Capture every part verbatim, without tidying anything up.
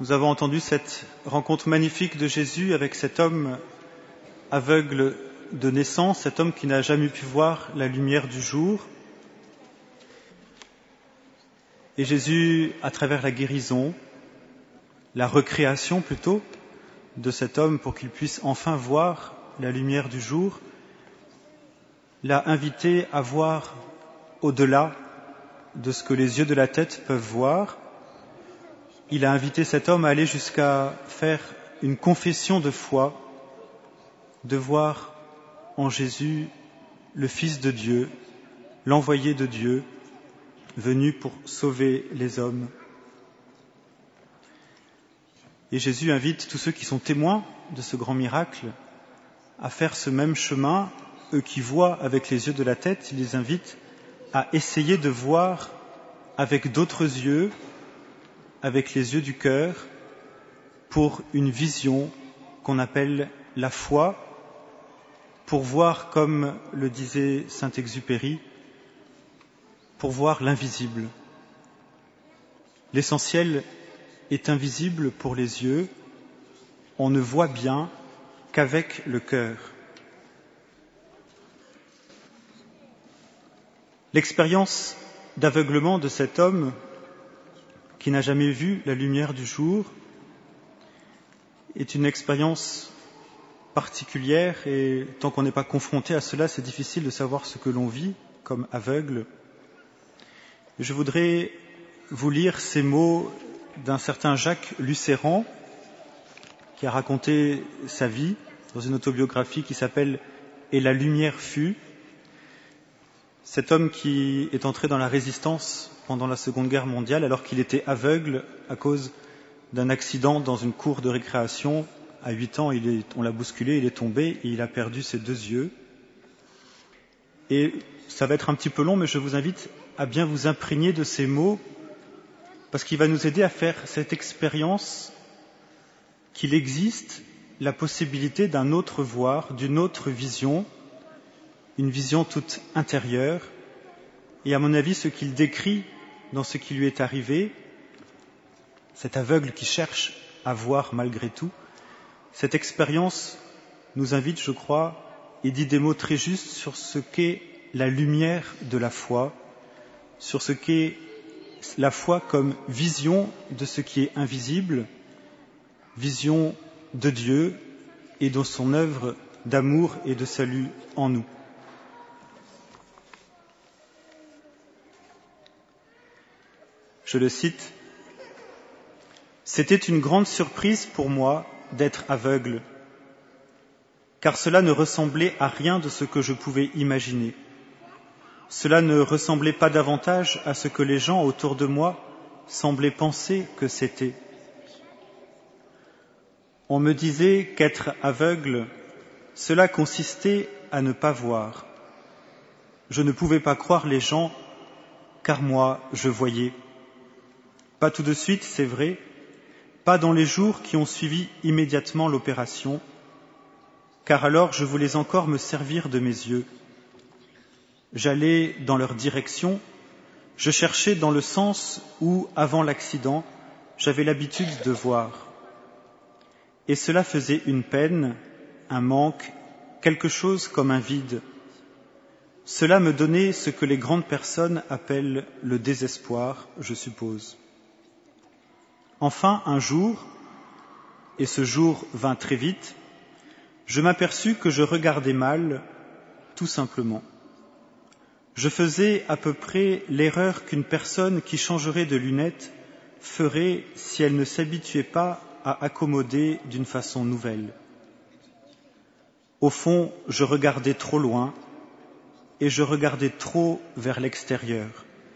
Nous avons entendu cette rencontre magnifique de Jésus avec cet homme aveugle de naissance, cet homme qui n'a jamais pu voir la lumière du jour. Et Jésus, à travers la guérison, la recréation plutôt, de cet homme pour qu'il puisse enfin voir la lumière du jour, l'a invité à voir au-delà de ce que les yeux de la tête peuvent voir. Il a invité cet homme à aller jusqu'à faire une confession de foi, de voir en Jésus le Fils de Dieu, l'envoyé de Dieu, venu pour sauver les hommes. Et Jésus invite tous ceux qui sont témoins de ce grand miracle à faire ce même chemin. Eux qui voient avec les yeux de la tête, il les invite à essayer de voir avec d'autres yeux, avec les yeux du cœur, pour une vision qu'on appelle la foi, pour voir, comme le disait Saint-Exupéry, pour voir l'invisible. L'essentiel est invisible pour les yeux, on ne voit bien qu'avec le cœur. L'expérience d'aveuglement de cet homme qui n'a jamais vu la lumière du jour est une expérience particulière et tant qu'on n'est pas confronté à cela, c'est difficile de savoir ce que l'on vit comme aveugle. Je voudrais vous lire ces mots d'un certain Jacques Lucéran qui a raconté sa vie dans une autobiographie qui s'appelle « Et la lumière fut ». Cet homme qui est entré dans la résistance pendant la Seconde Guerre mondiale alors qu'il était aveugle à cause d'un accident dans une cour de récréation. À huit ans, il est, on l'a bousculé, il est tombé et il a perdu ses deux yeux. Et ça va être un petit peu long, mais je vous invite à bien vous imprégner de ces mots parce qu'il va nous aider à faire cette expérience qu'il existe la possibilité d'un autre voir, d'une autre vision, une vision toute intérieure. Et à mon avis, ce qu'il décrit dans ce qui lui est arrivé, cet aveugle qui cherche à voir malgré tout, cette expérience nous invite, je crois, et dit des mots très justes sur ce qu'est la lumière de la foi, sur ce qu'est la foi comme vision de ce qui est invisible, vision de Dieu et de son œuvre d'amour et de salut en nous. Je le cite, « C'était une grande surprise pour moi d'être aveugle, car cela ne ressemblait à rien de ce que je pouvais imaginer. Cela ne ressemblait pas davantage à ce que les gens autour de moi semblaient penser que c'était. On me disait qu'être aveugle, cela consistait à ne pas voir. Je ne pouvais pas croire les gens, car moi, je voyais. Pas tout de suite, c'est vrai, pas dans les jours qui ont suivi immédiatement l'opération, car alors je voulais encore me servir de mes yeux. J'allais dans leur direction, je cherchais dans le sens où, avant l'accident, j'avais l'habitude de voir. Et cela faisait une peine, un manque, quelque chose comme un vide. Cela me donnait ce que les grandes personnes appellent le désespoir, je suppose. Enfin, un jour, et ce jour vint très vite, je m'aperçus que je regardais mal, tout simplement. Je faisais à peu près l'erreur qu'une personne qui changerait de lunettes ferait si elle ne s'habituait pas à accommoder d'une façon nouvelle. Au fond, je regardais trop loin et je regardais trop vers l'extérieur.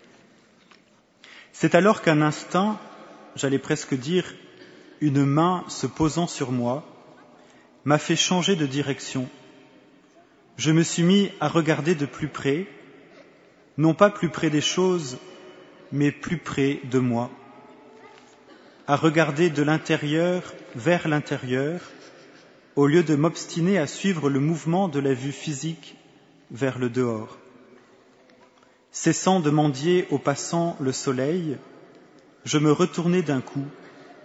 C'est alors qu'un instinct, j'allais presque dire une main se posant sur moi, m'a fait changer de direction. Je me suis mis à regarder de plus près, non pas plus près des choses, mais plus près de moi, à regarder de l'intérieur vers l'intérieur, au lieu de m'obstiner à suivre le mouvement de la vue physique vers le dehors. Cessant de mendier aux passants le soleil, je me retournai d'un coup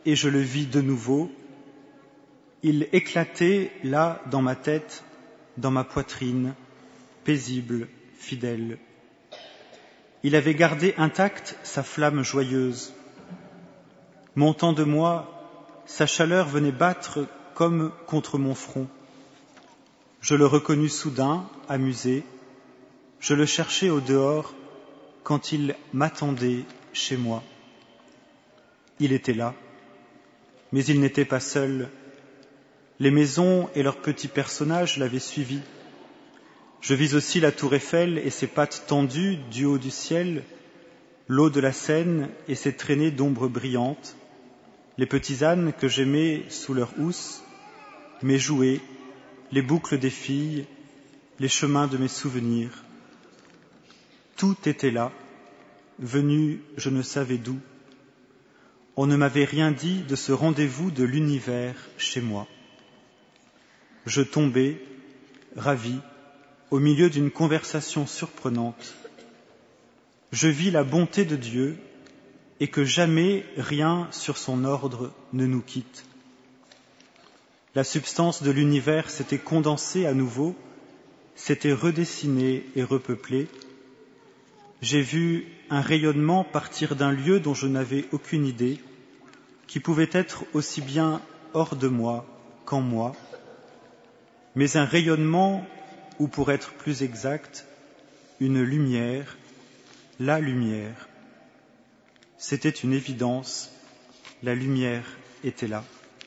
et je le vis de nouveau. Il éclatait là dans ma tête, dans ma poitrine, paisible, fidèle. Il avait gardé intacte sa flamme joyeuse. Montant de moi, sa chaleur venait battre comme contre mon front. Je le reconnus soudain, amusé. Je le cherchais au dehors quand il m'attendait chez moi. Il était là, mais il n'était pas seul. Les maisons et leurs petits personnages l'avaient suivi. Je vis aussi la tour Eiffel et ses pattes tendues du haut du ciel, l'eau de la Seine et ses traînées d'ombres brillantes, les petits ânes que j'aimais sous leur housse, mes jouets, les boucles des filles, les chemins de mes souvenirs. Tout était là, venu je ne savais d'où. On ne m'avait rien dit de ce rendez-vous de l'univers chez moi. Je tombais, ravi, au milieu d'une conversation surprenante. Je vis la bonté de Dieu et que jamais rien sur son ordre ne nous quitte. La substance de l'univers s'était condensée à nouveau, s'était redessinée et repeuplée. J'ai vu un rayonnement partir d'un lieu dont je n'avais aucune idée, qui pouvait être aussi bien hors de moi qu'en moi, mais un rayonnement, ou pour être plus exact, une lumière, la lumière. C'était une évidence, la lumière était là.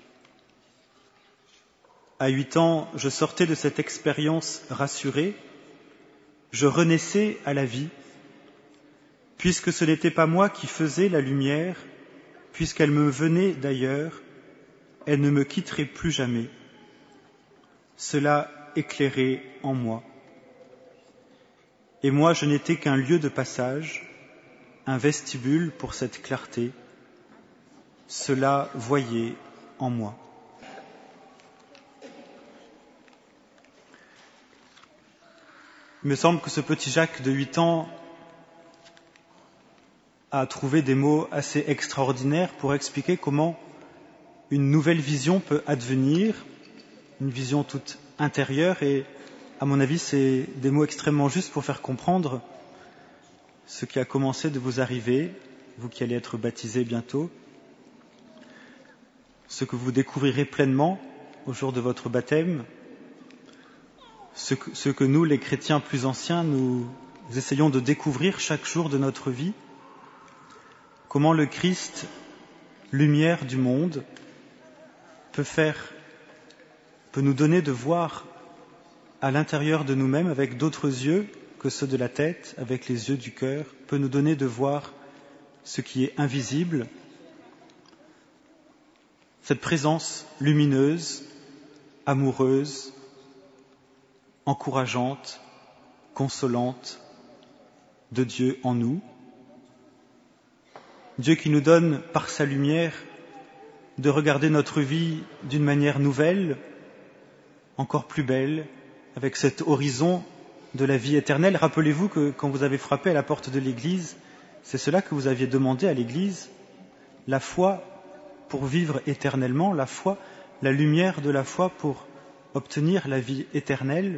À huit ans, je sortais de cette expérience rassurée, je renaissais à la vie, puisque ce n'était pas moi qui faisais la lumière, puisqu'elle me venait d'ailleurs, elle ne me quitterait plus jamais. Cela éclairait en moi. Et moi, je n'étais qu'un lieu de passage, un vestibule pour cette clarté. Cela voyait en moi. Il me semble que ce petit Jacques de huit ans a trouvé des mots assez extraordinaires pour expliquer comment une nouvelle vision peut advenir, une vision toute intérieure, et à mon avis c'est des mots extrêmement justes pour faire comprendre ce qui a commencé de vous arriver, vous qui allez être baptisés bientôt, ce que vous découvrirez pleinement au jour de votre baptême, ce que, ce que nous, les chrétiens plus anciens, nous essayons de découvrir chaque jour de notre vie, comment le Christ, lumière du monde, peut faire, peut nous donner de voir à l'intérieur de nous-mêmes avec d'autres yeux que ceux de la tête, avec les yeux du cœur, peut nous donner de voir ce qui est invisible, cette présence lumineuse, amoureuse, encourageante, consolante de Dieu en nous. Dieu qui nous donne, par sa lumière, de regarder notre vie d'une manière nouvelle, encore plus belle, avec cet horizon de la vie éternelle. Rappelez-vous que quand vous avez frappé à la porte de l'Église, c'est cela que vous aviez demandé à l'Église, la foi pour vivre éternellement, la foi, la lumière de la foi pour obtenir la vie éternelle,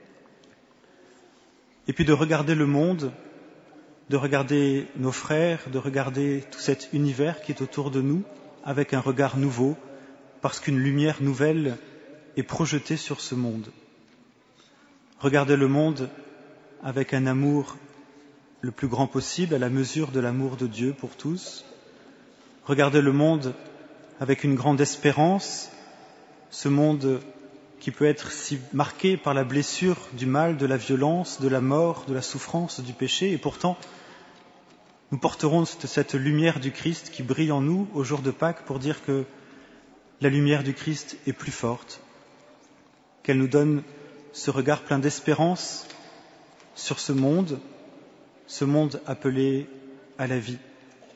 et puis de regarder le monde, de regarder nos frères, de regarder tout cet univers qui est autour de nous avec un regard nouveau, parce qu'une lumière nouvelle est projetée sur ce monde. Regarder le monde avec un amour le plus grand possible, à la mesure de l'amour de Dieu pour tous. Regarder le monde avec une grande espérance, ce monde qui peut être si marqué par la blessure du mal, de la violence, de la mort, de la souffrance, du péché, et pourtant nous porterons cette lumière du Christ qui brille en nous au jour de Pâques pour dire que la lumière du Christ est plus forte, qu'elle nous donne ce regard plein d'espérance sur ce monde, ce monde appelé à la vie.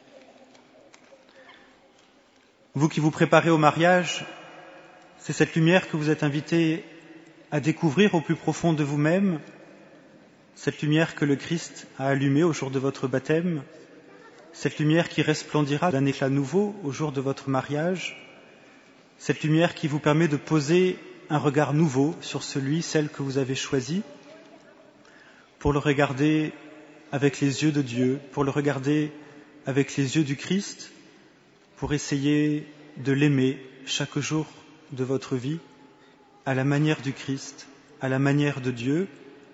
Vous qui vous préparez au mariage, c'est cette lumière que vous êtes invités à découvrir au plus profond de vous-même, cette lumière que le Christ a allumée au jour de votre baptême, cette lumière qui resplendira d'un éclat nouveau au jour de votre mariage, cette lumière qui vous permet de poser un regard nouveau sur celui, celle que vous avez choisi, pour le regarder avec les yeux de Dieu, pour le regarder avec les yeux du Christ, pour essayer de l'aimer chaque jour de votre vie à la manière du Christ, à la manière de Dieu.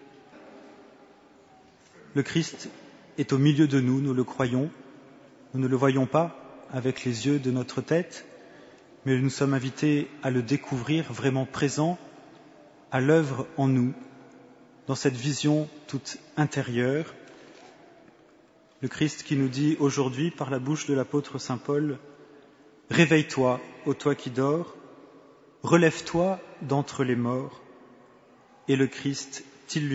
Le Christ est au milieu de nous, nous le croyons, nous ne le voyons pas avec les yeux de notre tête, mais nous sommes invités à le découvrir vraiment présent, à l'œuvre en nous, dans cette vision toute intérieure. Le Christ qui nous dit aujourd'hui par la bouche de l'apôtre saint Paul, « Réveille-toi, ô toi qui dors, relève-toi d'entre les morts, et le Christ t'illuminera. »